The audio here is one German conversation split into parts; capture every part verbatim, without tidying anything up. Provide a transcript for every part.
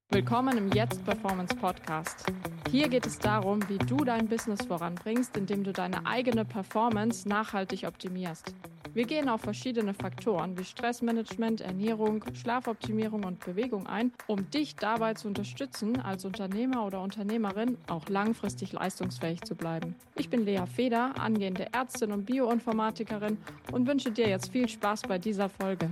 Willkommen im Jetzt Performance Podcast. Hier geht es darum, wie du dein Business voranbringst, indem du deine eigene Performance nachhaltig optimierst. Wir gehen auf verschiedene Faktoren wie Stressmanagement, Ernährung, Schlafoptimierung und Bewegung ein, um dich dabei zu unterstützen, als Unternehmer oder Unternehmerin auch langfristig leistungsfähig zu bleiben. Ich bin Lea Feder, angehende Ärztin und Bioinformatikerin und wünsche dir jetzt viel Spaß bei dieser Folge.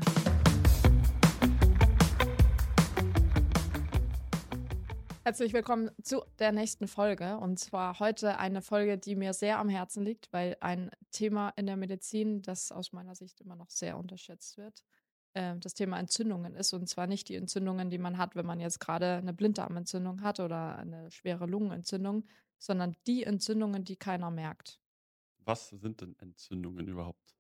Herzlich willkommen zu der nächsten Folge, und zwar heute eine Folge, die mir sehr am Herzen liegt, weil ein Thema in der Medizin, das aus meiner Sicht immer noch sehr unterschätzt wird, äh, das Thema Entzündungen ist, und zwar nicht die Entzündungen, die man hat, wenn man jetzt gerade eine Blinddarmentzündung hat oder eine schwere Lungenentzündung, sondern die Entzündungen, die keiner merkt. Was sind denn Entzündungen überhaupt?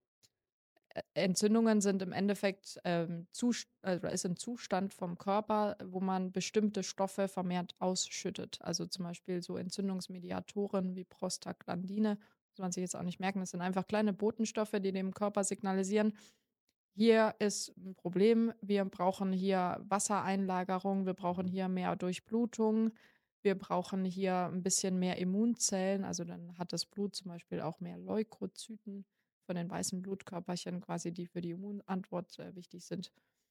Entzündungen sind im Endeffekt ähm, Zust äh, ist ein Zustand vom Körper, wo man bestimmte Stoffe vermehrt ausschüttet. Also zum Beispiel so Entzündungsmediatoren wie Prostaglandine, muss man sich jetzt auch nicht merken. Das sind einfach kleine Botenstoffe, die dem Körper signalisieren: Hier ist ein Problem, wir brauchen hier Wassereinlagerung, wir brauchen hier mehr Durchblutung, wir brauchen hier ein bisschen mehr Immunzellen. Also dann hat das Blut zum Beispiel auch mehr Leukozyten von den weißen Blutkörperchen quasi, die für die Immunantwort äh, wichtig sind.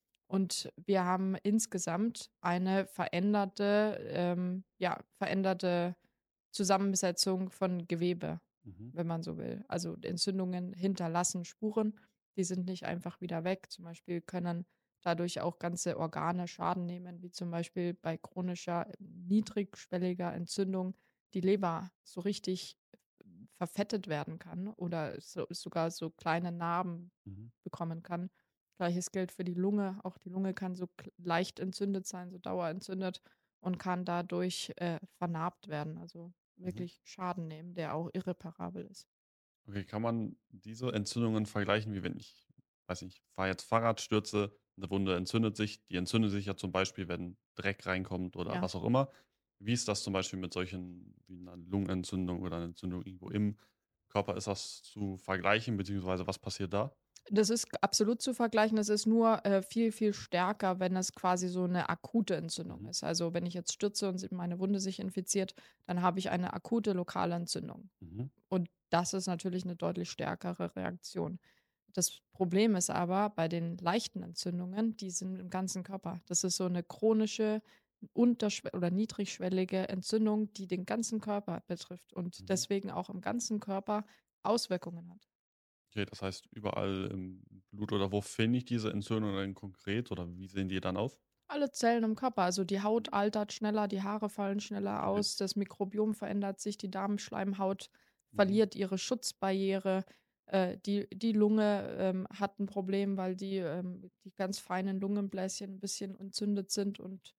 Und wir haben insgesamt eine veränderte, ähm, ja, veränderte Zusammensetzung von Gewebe, Mhm. wenn man so will. Also Entzündungen hinterlassen Spuren, die sind nicht einfach wieder weg. Zum Beispiel können dadurch auch ganze Organe Schaden nehmen, wie zum Beispiel bei chronischer niedrigschwelliger Entzündung die Leber so richtig verfettet werden kann oder so, sogar so kleine Narben Mhm. bekommen kann. Gleiches gilt für die Lunge. Auch die Lunge kann so kl- leicht entzündet sein, so dauerentzündet, und kann dadurch äh, vernarbt werden, also Mhm. wirklich Schaden nehmen, der auch irreparabel ist. Okay, kann man diese Entzündungen vergleichen, wie wenn ich, weiß nicht, fahre jetzt Fahrrad, stürze, eine Wunde entzündet sich. Die entzündet sich ja zum Beispiel, wenn Dreck reinkommt oder Ja. was auch immer. Wie ist das zum Beispiel mit solchen wie einer Lungenentzündung oder einer Entzündung irgendwo im Körper? Ist das zu vergleichen, beziehungsweise was passiert da? Das ist absolut zu vergleichen. Das ist nur äh, viel, viel stärker, wenn es quasi so eine akute Entzündung Mhm. ist. Also wenn ich jetzt stürze und sie- meine Wunde sich infiziert, dann habe ich eine akute lokale Entzündung. Mhm. Und das ist natürlich eine deutlich stärkere Reaktion. Das Problem ist aber bei den leichten Entzündungen, die sind im ganzen Körper. Das ist so eine chronische, unterschw oder niedrigschwellige Entzündung, die den ganzen Körper betrifft und Mhm. deswegen auch im ganzen Körper Auswirkungen hat. Okay, das heißt, überall im Blut oder wo finde ich diese Entzündungen denn konkret oder wie sehen die dann aus? Alle Zellen im Körper, also die Haut altert schneller, die Haare fallen schneller Okay. aus, das Mikrobiom verändert sich, die Darmschleimhaut Mhm. verliert ihre Schutzbarriere, äh, die, die Lunge ähm, hat ein Problem, weil die, ähm, die ganz feinen Lungenbläschen ein bisschen entzündet sind, und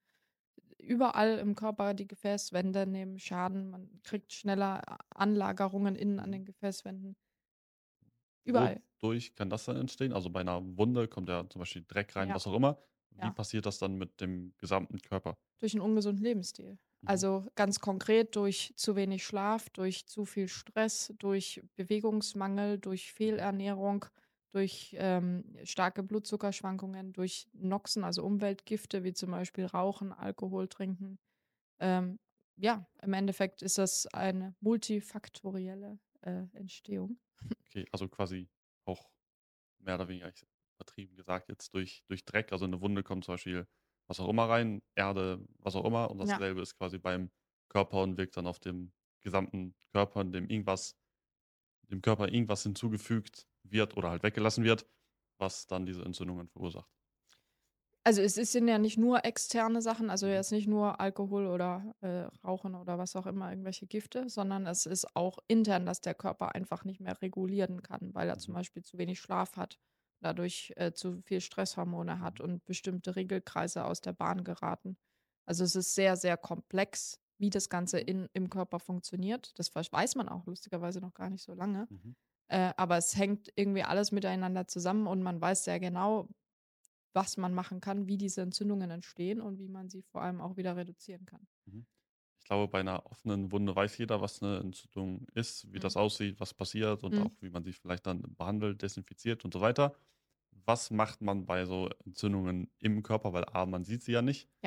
überall im Körper die Gefäßwände nehmen Schaden, man kriegt schneller Anlagerungen innen an Mhm. den Gefäßwänden, überall. Wodurch kann das dann entstehen? Also, bei einer Wunde kommt ja zum Beispiel Dreck rein, Ja, was auch immer. Wie ja. passiert das dann mit dem gesamten Körper? Durch einen ungesunden Lebensstil. Mhm. Also, ganz konkret durch zu wenig Schlaf, durch zu viel Stress, durch Bewegungsmangel, durch Mhm. Fehlernährung, durch, ähm, starke Blutzuckerschwankungen, durch Noxen, also Umweltgifte wie zum Beispiel Rauchen, Alkohol trinken. Ähm, ja, im Endeffekt ist das eine multifaktorielle, äh, Entstehung. Okay, also quasi auch mehr oder weniger, ich übertrieben gesagt, jetzt durch durch Dreck, also eine Wunde kommt zum Beispiel was auch immer rein, Erde, was auch immer und Ja. dasselbe ist quasi beim Körper und wirkt dann auf dem gesamten Körper, in dem irgendwas dem Körper irgendwas hinzugefügt wird oder halt weggelassen wird, was dann diese Entzündungen verursacht. Also, es es sind ja nicht nur externe Sachen, also Mhm. jetzt nicht nur Alkohol oder, äh, Rauchen oder was auch immer, irgendwelche Gifte, sondern es ist auch intern, dass der Körper einfach nicht mehr regulieren kann, weil er zum Mhm. Beispiel zu wenig Schlaf hat, dadurch, äh, zu viel Stresshormone hat Mhm. und bestimmte Regelkreise aus der Bahn geraten. Also, es ist sehr, sehr komplex, wie das Ganze Mhm. in im Körper funktioniert. Das weiß weiß man auch lustigerweise noch gar nicht so lange, Mhm. äh, aber es hängt irgendwie alles miteinander zusammen, und man weiß sehr genau, was man machen kann, wie diese Entzündungen entstehen und wie man sie vor allem auch wieder reduzieren kann. Mhm. Ich glaube, bei einer offenen Wunde weiß jeder, was eine Entzündung ist, wie Mhm. das aussieht, was passiert und Mhm. auch wie man sie vielleicht dann behandelt, desinfiziert und so weiter. Was macht man bei so Entzündungen im Körper? Weil A, man sieht sie ja nicht. Ja.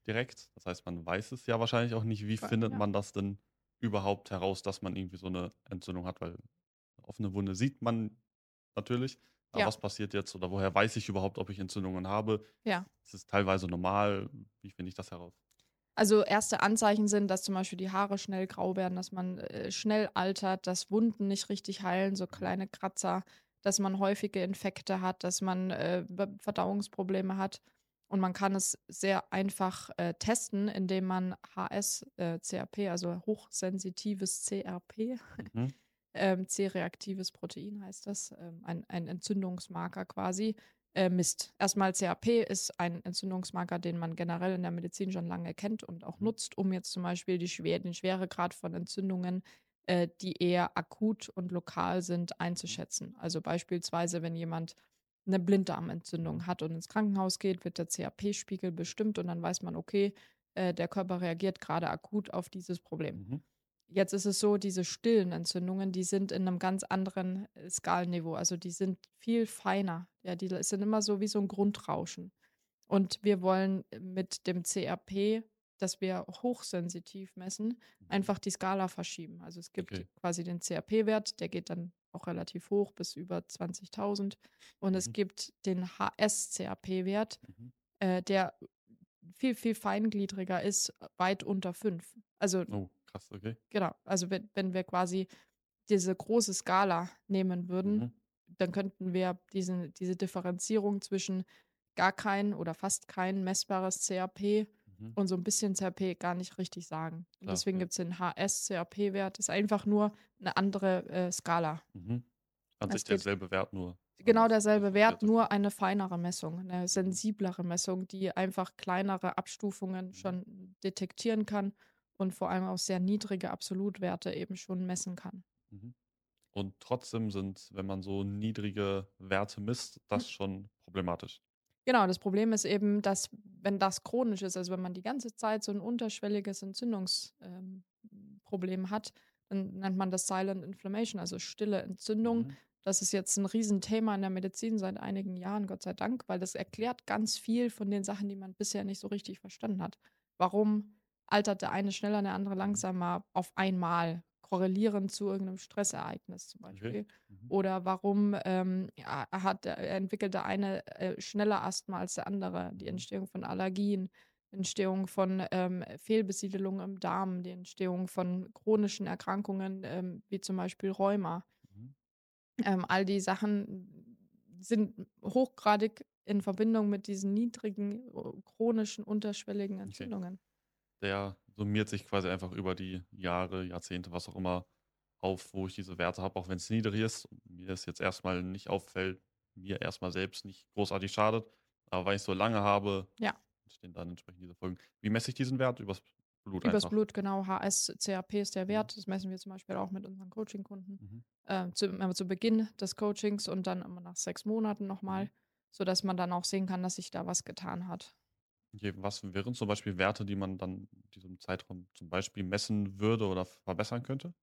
direkt. Das heißt, man weiß es ja wahrscheinlich auch nicht. Wie Voll, findet ja. man das denn überhaupt heraus, dass man irgendwie so eine Entzündung hat? Weil 'ne offene Wunde sieht man natürlich, aber Ja, was passiert jetzt oder woher weiß ich überhaupt, ob ich Entzündungen habe? ja. Ist es teilweise normal? Wie finde ich das heraus? Also erste Anzeichen sind, dass zum Beispiel die Haare schnell grau werden, dass man äh, schnell altert, dass Wunden nicht richtig heilen, so Mhm, kleine Kratzer, dass man häufige Infekte hat, dass man äh, Be- Verdauungsprobleme hat. Und man kann es sehr einfach äh, testen, indem man H S, äh, C R P, also hochsensitives C R P, mhm, ähm, C-reaktives Protein heißt das, ähm, ein, ein Entzündungsmarker quasi, äh, misst. Erstmal C R P ist ein Entzündungsmarker, den man generell in der Medizin schon lange kennt und auch mhm, nutzt, um jetzt zum Beispiel die Schwer den Schweregrad von Entzündungen, äh, die eher akut und lokal sind, mhm, einzuschätzen. Also beispielsweise, wenn jemand eine mhm, Blinddarmentzündung hat und ins Krankenhaus geht, wird der C R P-Spiegel bestimmt und dann weiß man, okay, äh, der Körper reagiert gerade akut auf dieses Problem. mhm, Jetzt ist es so, diese stillen Entzündungen, die sind in einem ganz anderen, äh, Skalenniveau. Also, die sind viel feiner. Ja, die sind immer so wie so ein Grundrauschen. Und wir wollen äh, mit dem C R P, das wir hochsensitiv messen, mhm. einfach die Skala verschieben. Also, es gibt Okay. quasi den C R P-Wert, der geht dann auch relativ hoch bis über zwanzigtausend. Und es Mhm, gibt den H S-C R P-Wert, mhm. äh, der viel, viel feingliedriger ist, weit unter fünf. Also, Oh, krass, okay. genau, also wenn wenn wir quasi diese große Skala nehmen Mhm, würden, dann könnten wir diesen diese Differenzierung zwischen gar kein oder fast kein messbares C R P mhm. und so ein bisschen C R P gar nicht richtig sagen. Und Klar, deswegen ja. gibt es den H S-C R P-Wert, das ist einfach nur eine andere, äh, Skala. Mhm. An sich Es geht derselbe Wert, nur genau anders derselbe Wert, differenziert, okay. nur eine feinere Messung, eine Mhm, sensiblere Messung, die einfach kleinere Abstufungen mhm, schon detektieren kann und vor allem auch sehr niedrige Absolutwerte eben schon messen kann. mhm. Und trotzdem sind, wenn man so niedrige Werte misst, Hm. das schon problematisch. Genau, das Problem ist eben, dass wenn das chronisch ist, also wenn man die ganze Zeit so ein unterschwelliges Entzündungsproblem ähm, Problem hat, dann nennt man das Silent Inflammation, also stille Entzündung. Mhm, Das ist jetzt ein Riesenthema in der Medizin seit einigen Jahren, Gott sei Dank, weil das mhm, erklärt ganz viel von den Sachen, die man bisher nicht so richtig verstanden hat. Warum altert der eine schneller, der andere mhm. langsamer auf einmal, korrelierend zu irgendeinem Stressereignis zum Okay. Beispiel? Mhm, Oder warum, ähm, ja, hat der entwickelt der eine, äh, schneller Asthma als der andere, die mhm, Entstehung von Allergien, Entstehung von, ähm, Fehlbesiedelung im Darm, die Entstehung von chronischen Erkrankungen, ähm, wie zum Beispiel Rheuma. mhm. Ähm, all die Sachen sind hochgradig in Verbindung mit diesen niedrigen, o chronischen, unterschwelligen Okay. Entzündungen. Der summiert sich quasi einfach über die Jahre, Jahrzehnte, was auch immer, auf, wo ich diese Werte habe, auch wenn es niedrig ist und mir es jetzt erstmal nicht auffällt, mir erstmal selbst nicht großartig schadet. Aber weil ich so lange habe, Ja. entstehen dann entsprechend diese Folgen. Wie messe ich diesen Wert? Übers Blut Übers einfach. Blut, genau. H S C R P ist der Mhm, Wert. Das messen wir zum Beispiel auch mit unseren Coaching-Kunden. mhm, Ähm, zu, immer zu Beginn des Coachings und dann immer nach sechs Monaten mhm. nochmal, sodass man dann auch sehen kann, dass sich da was getan hat. Okay, was wären zum Beispiel Werte, die man dann in diesem Zeitraum zum Beispiel messen würde oder verbessern könnte?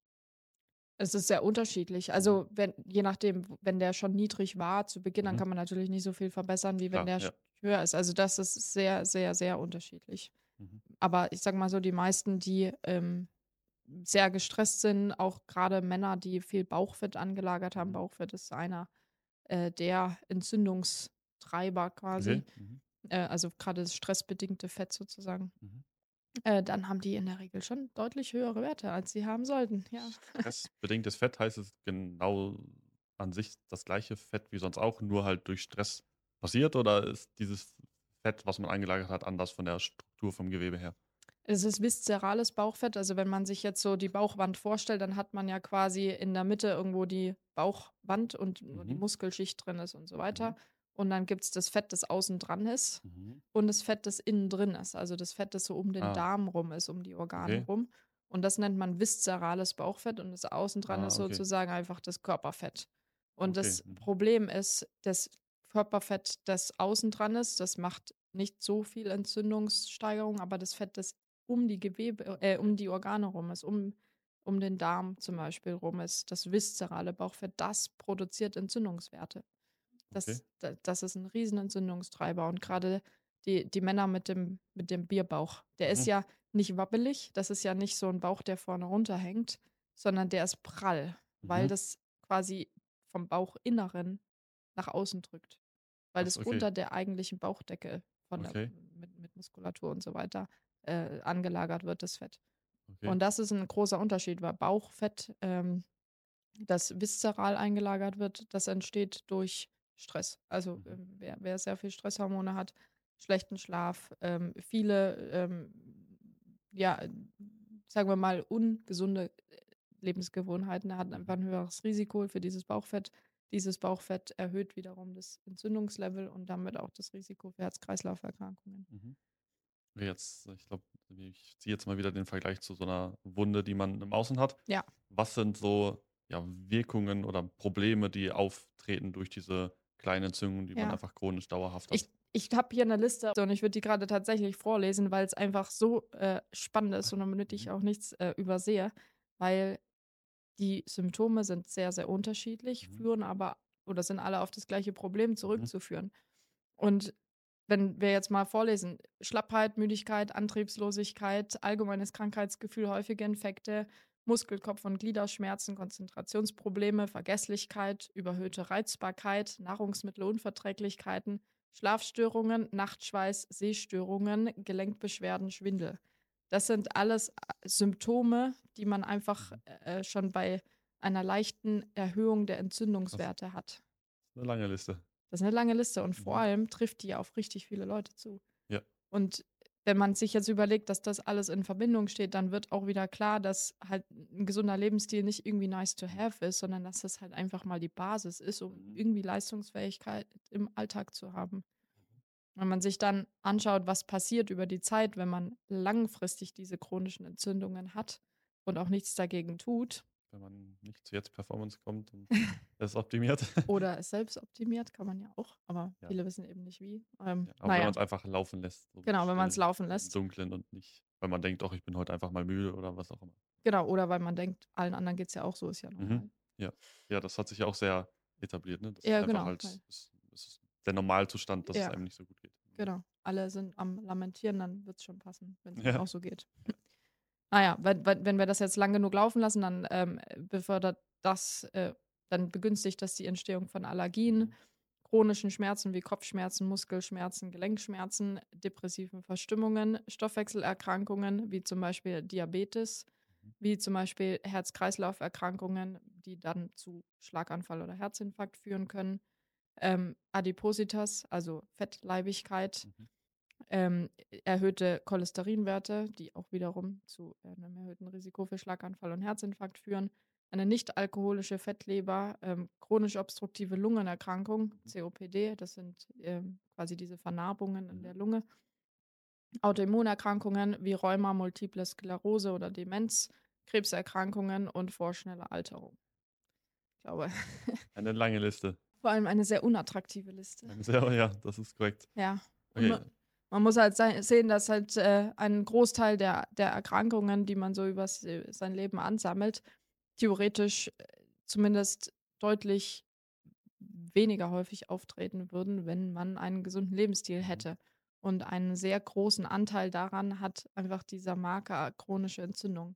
Es ist sehr unterschiedlich. Mhm. Also, wenn je nachdem, w wenn der schon niedrig war zu Beginn, dann Mhm. kann man natürlich nicht so viel verbessern, wie wenn Klar, der sch ja. höher ist. Also, das ist sehr, sehr, sehr unterschiedlich. Mhm. Aber ich sage mal so, die meisten, die, ähm, sehr gestresst sind, auch gerade Männer, die viel Bauchfett angelagert haben. Mhm. Bauchfett ist einer, äh, der Entzündungstreiber Okay. quasi, Mhm. äh, also gerade das stressbedingte Fett sozusagen. Mhm. Äh, dann haben die in der Regel schon deutlich höhere Werte, als sie haben sollten, ja. Stressbedingtes Fett heißt es genau an sich das gleiche Fett wie sonst auch, nur halt durch Stress passiert oder ist dieses Fett, was man eingelagert hat, anders von der Struktur vom Gewebe her? Es ist viszerales Bauchfett. Also, wenn man sich jetzt so die Bauchwand vorstellt, dann hat man ja quasi in der Mitte irgendwo die Bauchwand und nur die Mhm. Muskelschicht drin ist und so Mhm. weiter. Und dann gibt's das Fett, das außen dran ist Mhm. und das Fett, das innen drin ist. Also, das Fett, das so um den Ah, Darm rum ist, um die Organe okay. rum. Und das nennt man viszerales Bauchfett und das außen dran Ah, ist okay. sozusagen einfach das Körperfett. Und Okay. das Mhm. Problem ist, das Körperfett, das außen dran ist, das macht nicht so viel Entzündungssteigerung, aber das Fett, das um die Gewebe äh, um die Organe rum ist, um um den Darm zum Beispiel rum ist, das viszerale Bauchfett, das produziert Entzündungswerte. Okay. Das da das ist ein Riesenentzündungstreiber und Mhm. gerade die, die Männer mit dem, mit dem Bierbauch. Der ist Mhm. ja nicht wabbelig, das ist ja nicht so ein Bauch, der vorne runterhängt, sondern der ist prall, weil Mhm. das quasi vom Bauchinneren nach außen drückt, weil das Krass, okay. unter der eigentlichen Bauchdecke von der, Okay. mit, mit Muskulatur und so weiter äh, angelagert wird, das Fett. Okay. Und das ist ein großer Unterschied, weil Bauchfett, ähm, das viszeral eingelagert wird, das entsteht durch Stress. Also Mhm. ähm, wer, wer sehr viel Stresshormone hat, schlechten Schlaf, ähm, viele, ähm, ja, äh, sagen wir mal, ungesunde äh, Lebensgewohnheiten, er hat einfach Mhm. ein höheres Risiko für dieses Bauchfett. Dieses Bauchfett erhöht wiederum das Entzündungslevel und damit auch das Risiko für Herz-Kreislauf-Erkrankungen. Mhm. Okay, jetzt, ich glaube, ich ziehe jetzt mal wieder den Vergleich zu so einer Wunde, die man im Außen hat. Ja, Was sind so, ja, Wirkungen oder Probleme, die auftreten durch diese kleinen Entzündungen, die man ja. einfach chronisch dauerhaft Ich, hat? ich habe hier eine Liste und ich würde die gerade tatsächlich vorlesen, weil es einfach so äh, spannend ist und damit ich Mhm. auch nichts äh, übersehe, weil die Symptome sind sehr, sehr unterschiedlich, Mhm. führen aber oder sind alle auf das gleiche Problem Mhm. zurückzuführen. Und wenn wir jetzt mal vorlesen, Schlappheit, Müdigkeit, Antriebslosigkeit, allgemeines Krankheitsgefühl, häufige Infekte, Muskelkopf- und Gliederschmerzen, Konzentrationsprobleme, Vergesslichkeit, überhöhte Reizbarkeit, Nahrungsmittelunverträglichkeiten, Schlafstörungen, Nachtschweiß, Sehstörungen, Gelenkbeschwerden, Schwindel. Das sind alles äh, Symptome, die man einfach Mhm. äh, schon bei einer leichten Erhöhung der Krass. Entzündungswerte hat. Eine lange Liste. Das ist eine lange Liste und vor Mhm. allem trifft die ja auf richtig viele Leute zu. Ja. Und wenn man sich jetzt überlegt, dass das alles in Verbindung steht, dann wird auch wieder klar, dass halt ein gesunder Lebensstil nicht irgendwie nice to Mhm. have ist, sondern dass das halt einfach mal die Basis ist, um Mhm. irgendwie Leistungsfähigkeit im Alltag zu haben. Wenn man sich dann anschaut, was passiert über die Zeit, wenn man langfristig diese chronischen Entzündungen hat und auch nichts dagegen tut Wenn man nicht zu jetzt Performance kommt und es optimiert. oder es selbst optimiert, kann man ja auch, aber Ja, viele wissen eben nicht wie. Ähm, ja. Aber wenn man naja, es einfach laufen lässt, so genau, wenn man es still laufen im lässt. Dunkeln und nicht, weil man denkt, doch, ich bin heute einfach mal müde oder was auch immer. Genau, oder weil man denkt, allen anderen geht es ja auch so, ist ja Mhm. normal. Ja. Ja, das hat sich ja auch sehr etabliert, ne? Das ist Ja, einfach genau, als weil, es es ist der Normalzustand, dass es ja, einem nicht so gut geht. Mhm. genau. Alle sind am Lamentieren, dann wird es schon passen, wenn es ihnen Ja. auch so geht. Naja, wenn, wenn, wenn wir das jetzt lang genug laufen lassen, dann ähm, befördert das, äh, dann begünstigt das die Entstehung von Allergien, Mhm. chronischen Schmerzen wie Kopfschmerzen, Muskelschmerzen, Gelenkschmerzen, depressiven Verstimmungen, Stoffwechselerkrankungen wie zum Beispiel Diabetes, Mhm. wie zum Beispiel Herz-Kreislauf-Erkrankungen, die dann zu Schlaganfall oder Herzinfarkt führen können, ähm, Adipositas, also Fettleibigkeit, Mhm. ähm, erhöhte Cholesterinwerte, die auch wiederum zu äh, einem erhöhten Risiko für Schlaganfall und Herzinfarkt führen, eine nicht-alkoholische Fettleber, ähm, chronisch obstruktive Lungenerkrankung, Mhm. C O P D, das sind ähm, quasi diese Vernarbungen in Mhm. der Lunge, Autoimmunerkrankungen wie Rheuma, Multiple Sklerose oder Demenz, Krebserkrankungen und vorschnelle Alterung. Ich glaube, Eine lange Liste. vor allem eine sehr unattraktive Liste. Eine sehr ja, das ist korrekt. Ja, und Okay. ma man muss halt sei sehen, dass halt, äh, ein Großteil der der Erkrankungen, die man so übers äh, sein Leben ansammelt, theoretisch, äh, zumindest deutlich weniger häufig auftreten würden, wenn man einen gesunden Lebensstil Mhm. hätte. Und einen sehr großen Anteil daran hat einfach dieser Marker chronische Entzündung.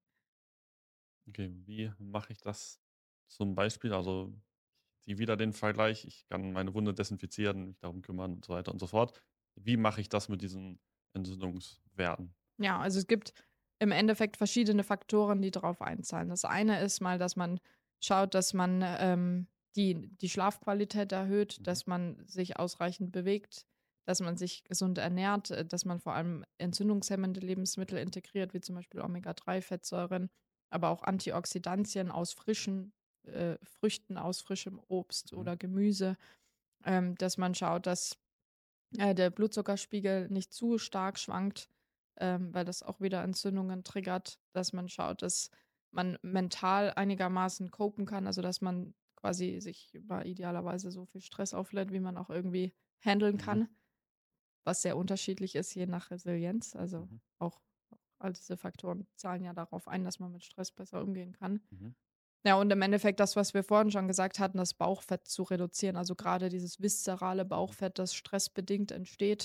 Okay, wie mache ich das zum Beispiel? Also, ich ziehe wieder den Vergleich, ich kann meine Wunde desinfizieren, mich darum kümmern und so weiter und so fort. Wie mache ich das mit diesen Entzündungswerten? Ja, also es gibt im Endeffekt verschiedene Faktoren, die darauf einzahlen. Das eine ist mal, dass man schaut, dass man ähm, die, die Schlafqualität erhöht, Mhm. dass man sich ausreichend bewegt, dass man sich gesund ernährt, äh, dass man vor allem entzündungshemmende Lebensmittel integriert, wie zum Beispiel Omega drei Fettsäuren, aber auch Antioxidantien aus frischen äh, Früchten, aus frischem Obst Mhm. oder Gemüse, ähm, dass man schaut, dass äh, der Blutzuckerspiegel nicht zu stark schwankt, ähm, weil das auch wieder Entzündungen triggert, dass man schaut, dass man mental einigermaßen copen kann, also dass man quasi sich über idealerweise so viel Stress auflädt, wie man auch irgendwie handeln Mhm. kann, was sehr unterschiedlich ist, je nach Resilienz. Also Mhm. auch all diese Faktoren zahlen ja darauf ein, dass man mit Stress besser umgehen kann. Mhm. Ja, und im Endeffekt das, was wir vorhin schon gesagt hatten, das Bauchfett zu reduzieren. Also gerade dieses viszerale Mhm. Bauchfett, das stressbedingt entsteht,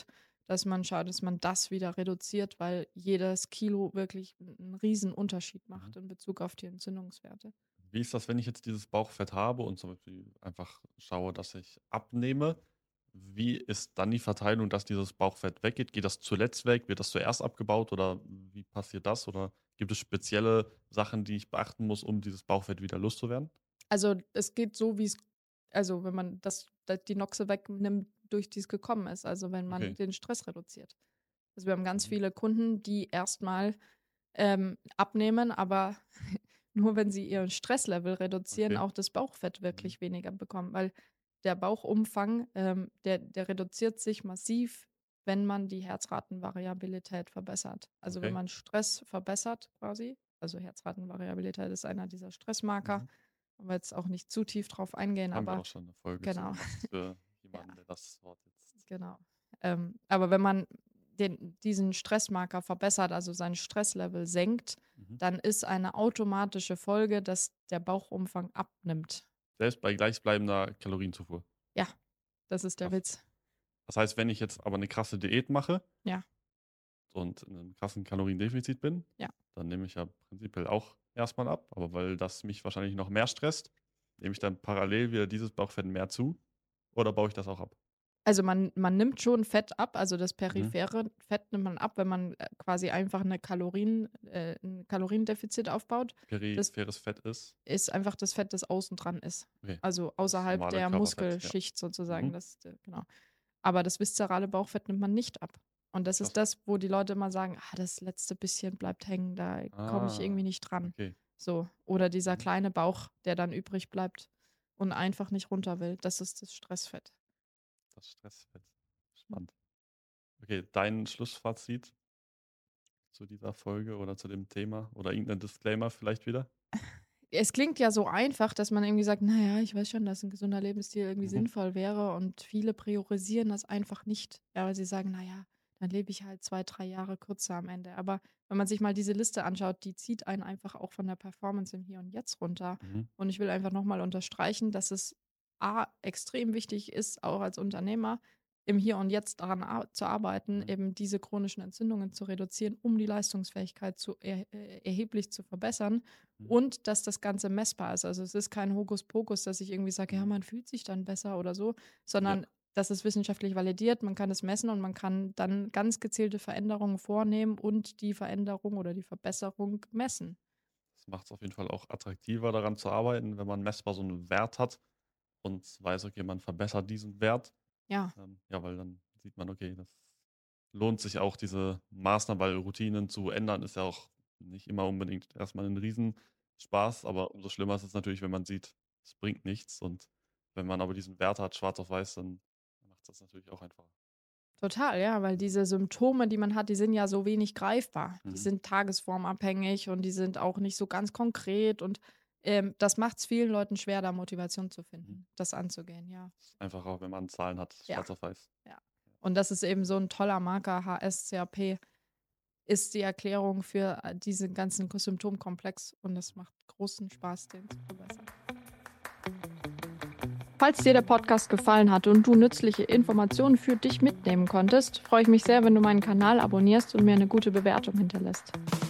dass man schaut, dass man das wieder reduziert, weil jedes Kilo wirklich einen riesen Unterschied macht Mhm. in Bezug auf die Entzündungswerte. Wie ist das, wenn ich jetzt dieses Bauchfett habe und zum Beispiel einfach schaue, dass ich abnehme? Wie ist dann die Verteilung, dass dieses Bauchfett weggeht? Geht das zuletzt weg? Wird das zuerst abgebaut oder wie passiert das? Oder gibt es spezielle Sachen, die ich beachten muss, um dieses Bauchfett wieder loszuwerden? Also, es geht so, wie es also, wenn man das da die Noxe wegnimmt, durch die es gekommen ist, also, wenn man Okay. den Stress reduziert. Also, wir haben ganz Mhm. viele Kunden, die erstmal ähm, abnehmen, aber nur wenn sie ihren Stresslevel reduzieren, Okay. auch das Bauchfett Mhm. wirklich weniger bekommen, weil der Bauchumfang, ähm, der der reduziert sich massiv, wenn man die Herzratenvariabilität verbessert. Also, wenn Okay. man Stress verbessert quasi, also Herzratenvariabilität ist einer dieser Stressmarker, Mhm. wollen wir jetzt auch nicht zu tief drauf eingehen, Haben wir aber auch schon eine Folge zu genau, gemacht für ja, jemanden, der das Wort jetzt genau. Ähm, aber wenn man den diesen Stressmarker verbessert, also sein Stresslevel senkt, mhm. dann ist eine automatische Folge, dass der Bauchumfang abnimmt. Selbst bei gleichbleibender Kalorienzufuhr. Ja, das ist der Krass. Witz. Das heißt, wenn ich jetzt aber eine krasse Diät mache Ja, und in 'nem krassen Kaloriendefizit bin, ja. dann nehme ich ja prinzipiell auch erstmal ab, aber weil das mich wahrscheinlich noch mehr stresst, nehme ich dann parallel wieder dieses Bauchfett mehr zu oder baue ich das auch ab? Also, man man nimmt schon Fett ab, also das Mhm. periphere Fett nimmt man ab, wenn man, äh, quasi einfach 'ne Kalorien äh, 'n Kaloriendefizit aufbaut. Das Peripheres Fett ist? ist einfach das Fett, das außen dran ist. Okay, Also, das außerhalb normale der Körperfett, ja. Muskelschicht sozusagen, Mhm. das äh, genau. Aber das viszerale Bauchfett nimmt man nicht ab. Und das ist Krass. das, wo die Leute immer sagen: „Ah, das letzte bisschen bleibt hängen, da komme ich irgendwie Ah, nicht dran." okay. So. Oder dieser Mhm. kleine Bauch, der dann übrig bleibt und einfach nicht runter will. Das ist das Stressfett. Das Stressfett. Spannend. Okay, dein Schlussfazit zu dieser Folge oder zu dem Thema oder irgendein Disclaimer vielleicht wieder? Es klingt ja so einfach, dass man irgendwie sagt: „Na ja, ich weiß schon, dass ein gesunder Lebensstil irgendwie Mhm. sinnvoll wäre." Und viele priorisieren das einfach nicht. Ja, weil sie sagen: „Na ja, dann lebe ich halt zwei, drei Jahre kürzer am Ende." Aber wenn man sich mal diese Liste anschaut, die zieht einen einfach auch von der Performance im Hier und Jetzt runter. Mhm. Und ich will einfach noch mal unterstreichen, dass es A, extrem wichtig ist, auch als Unternehmer, im Hier und Jetzt daran ar zu arbeiten, Mhm. eben diese chronischen Entzündungen zu reduzieren, um die Leistungsfähigkeit zu er äh, erheblich zu verbessern. Mhm. Und dass das Ganze messbar ist. Also, es ist kein Hokuspokus, dass ich irgendwie sage: „Ja, Mhm. man fühlt sich dann besser" oder so, Ja, sondern das ist wissenschaftlich validiert. Man kann es messen und man kann dann ganz gezielte Veränderungen vornehmen und die Veränderung oder die Verbesserung messen. das macht es auf jeden Fall auch attraktiver, daran zu arbeiten, wenn man messbar so einen Wert hat und weiß, okay, man verbessert diesen Wert. Ja, Ähm, ja, weil dann sieht man, okay, das lohnt sich auch, diese Maßnahmen, weil Routinen zu ändern ist ja auch nicht immer unbedingt erstmal ein Riesenspaß, aber umso schlimmer ist es natürlich, wenn man sieht, es bringt nichts und wenn man aber diesen Wert hat, schwarz auf weiß, dann macht das natürlich auch einfacher. total, ja, weil diese Symptome, die man hat, die sind ja so wenig greifbar. Die Mhm. sind tagesformabhängig und die sind auch nicht so ganz konkret und, ähm, das macht es vielen Leuten schwer, da Motivation zu Mhm. finden, das anzugehen, ja. Ist einfacher, wenn man Zahlen hat, Ja, schwarz auf weiß. ja. Und das ist eben so ein toller Marker, H S C R P. Ist die Erklärung für, äh, diesen ganzen Ko Symptomkomplex und es macht großen Spaß, den zu verbessern. Falls dir der Podcast gefallen hat und du nützliche Informationen für dich mitnehmen konntest, freue ich mich sehr, wenn du meinen Kanal abonnierst und mir eine gute Bewertung hinterlässt.